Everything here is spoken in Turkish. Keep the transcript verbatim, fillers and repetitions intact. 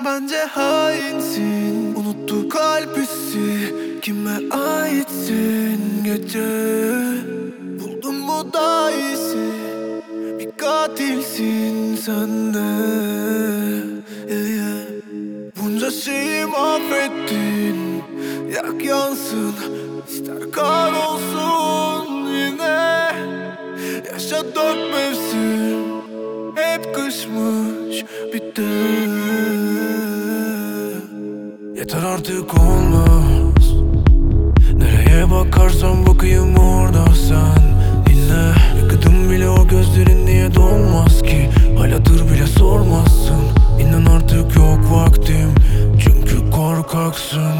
Bence hainsin, unuttu kalp hissi. Kime aitsin gece? Buldun mu daha iyisi? Bir katilsin sen de, yeah, yeah. Bunca şeyi mahvettin. Yak yansın, ister kahrolsun yine. Yaşa dört mevsim, hep kışmış bitti. Yeter artık olmaz. Nereye bakarsam bakayım orada sen yine. Yıkadım bile o gözlerin, niye dolmaz ki? Haladır bile sormazsın. İnan artık yok vaktim, çünkü korkaksın.